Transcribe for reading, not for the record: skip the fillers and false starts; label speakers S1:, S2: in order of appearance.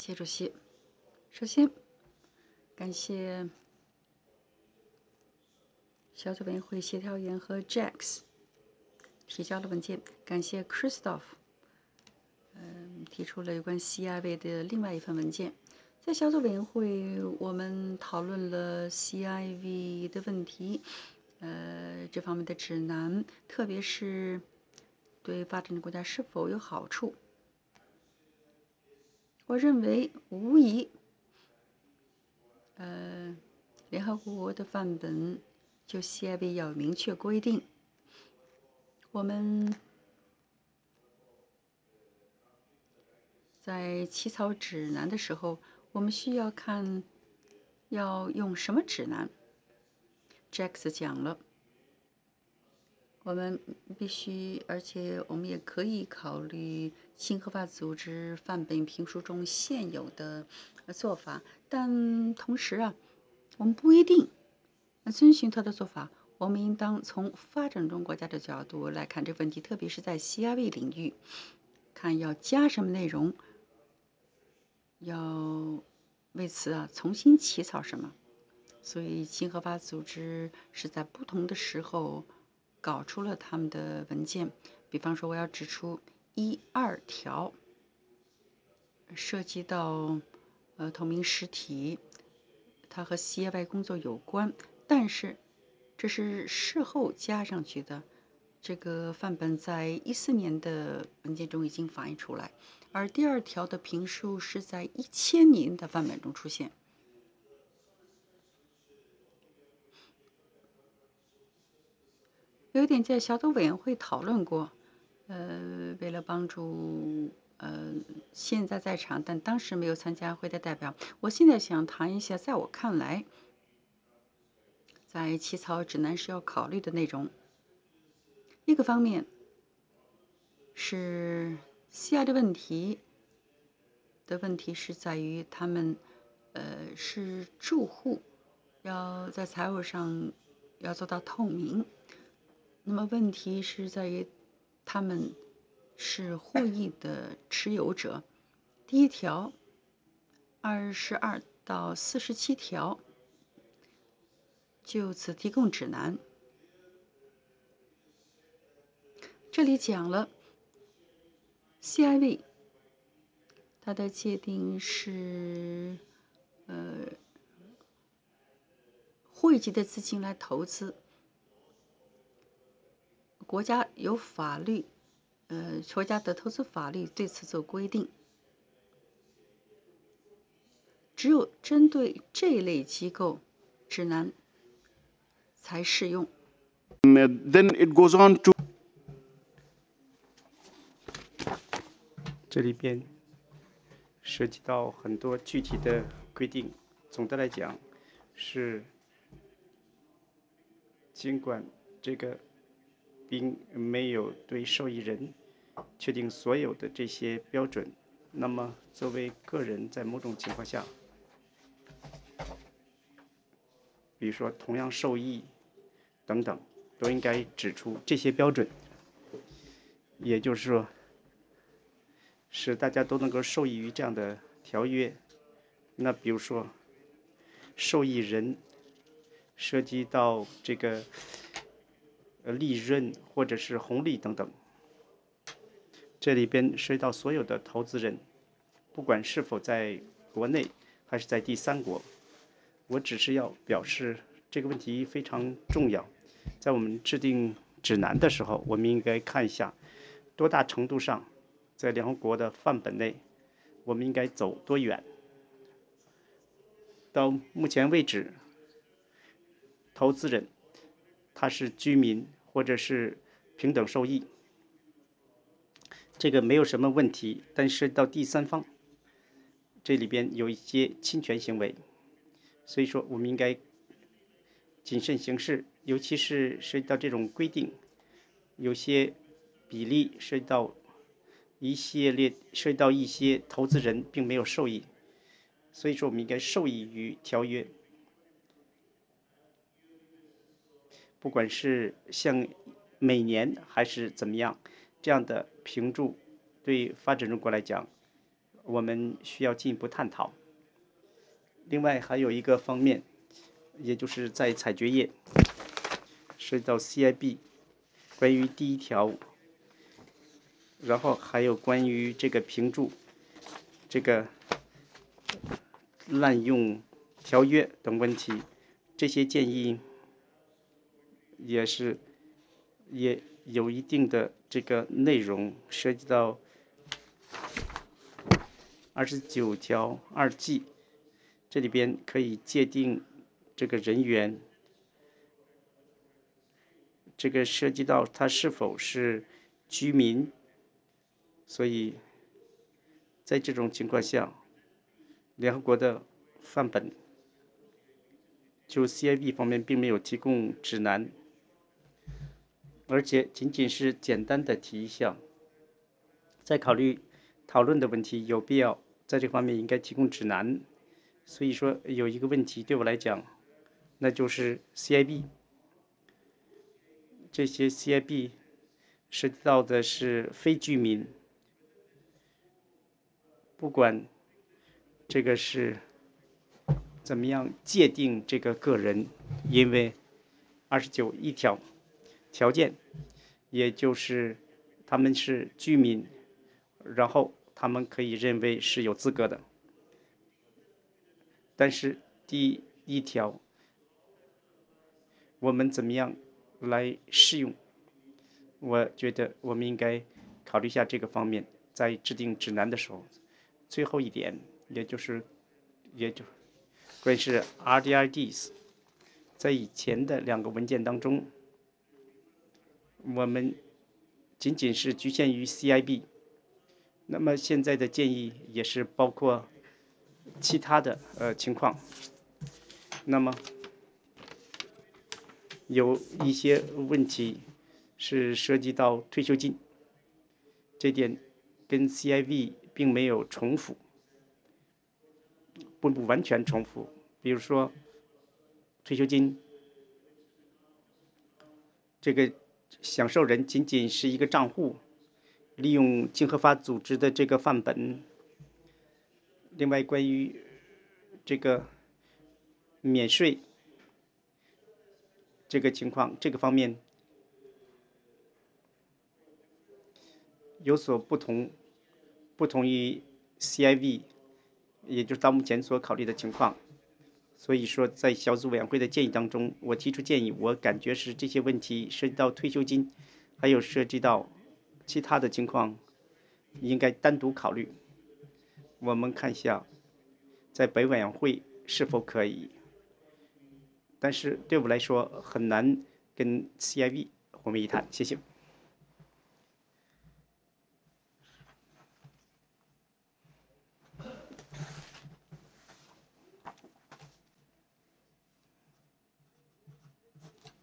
S1: 谢主席。首先，感谢小组委员会协调员和 Jax 提交了文件，感谢 Christoph 提出了有关 CIV 的另外一份文件。在小组委员会，我们讨论了 CIV 的问题，这方面的指南，特别是对发展中国家是否有好处。我认为无疑，联合国的范本就 CIV 要有明确规定。我们在起草指南的时候，我们需要看要用什么指南。Jax 讲了，我们必须，而且我们也可以考虑新合法组织范本评书中现有的做法，但同时我们不一定遵循他的做法。我们应当从发展中国家的角度来看这个问题，特别是在 CIV 领域，看要加什么内容，要为此重新起草什么。所以新合法组织是在不同的时候搞出了他们的文件。比方说，我要指出1、2条涉及到透明实体，它和 CIV 工作有关，但是这是事后加上去的。这个范本在14年的文件中已经反映出来，而第2条的评述是在1000年的范本中出现。有一点在小组委员会讨论过，为了帮助现在在场但当时没有参加会的代表，我现在想谈一下，在我看来，在起草指南时要考虑的内容。一个方面是 CI 的问题是在于他们是住户，要在财务上要做到透明。那么问题是在于他们是获益的持有者。第1条22到47条就此提供指南。这里讲了 CIV 它的界定是汇集的资金来投资，国家有法律，国家的投资法律对此做规定。只有针对这类机构，指南才适用。
S2: Then it goes on to
S3: 这里边涉及到很多具体的规定。总的来讲，是尽管这个并没有对受益人确定所有的这些标准，那么作为个人在某种情况下，比如说同样受益等等，都应该指出这些标准，也就是说使大家都能够受益于这样的条约。那比如说受益人涉及到这个利润或者是红利等等，这里边涉及到所有的投资人，不管是否在国内还是在第三国。我只是要表示这个问题非常重要，在我们制定指南的时候，我们应该看一下多大程度上在联合国的范本内我们应该走多远。到目前为止，投资人他是居民或者是平等受益，这个没有什么问题。但是到第三方，这里边有一些侵权行为，所以说我们应该谨慎行事，尤其是涉及到这种规定，有些比例涉及到一些投资人并没有受益，所以说我们应该受益于条约。不管是像每年还是怎么样，这样的评注对发展中国来讲， 我们需要进一步探讨。另外还有一个方面，也就是在采决页涉及到 CIB 关于第1条，然后还有关于这个评注这个滥用条约等问题，这些建议也有一定的这个内容，涉及到29条2G， 这里边可以界定这个人员，这个涉及到他是否是居民，所以在这种情况下，联合国的范本就 CIB 方面并没有提供指南，而且仅仅是简单的提一项，在考虑讨论的问题有必要在这方面应该提供指南。所以说有一个问题对我来讲，那就是 CIB 这些 CIB 涉及到的是非居民，不管这个是怎么样界定这个个人，因为29条件，也就是他们是居民，然后他们可以认为是有资格的。但是第1条，我们怎么样来适用？我觉得我们应该考虑一下这个方面，在制定指南的时候。最后一点，也就关于是 RDIDs， 在以前的2个文件当中，我们仅仅是局限于 CIB， 那么现在的建议也是包括其他的情况。那么有一些问题是涉及到退休金，这点跟 CIB 并没有重复，不完全重复。比如说退休金，这个享受人仅仅是一个账户，利用经合法组织的这个范本。另外关于这个免税这个情况，这个方面有所不同，不同于 CIB， 也就是到目前所考虑的情况。所以说在小组委员会的建议当中，我提出建议，我感觉是这些问题涉及到退休金，还有涉及到其他的情况，应该单独考虑。我们看一下在本委员会是否可以，但是对我来说很难跟 CIB 混为一谈。谢谢。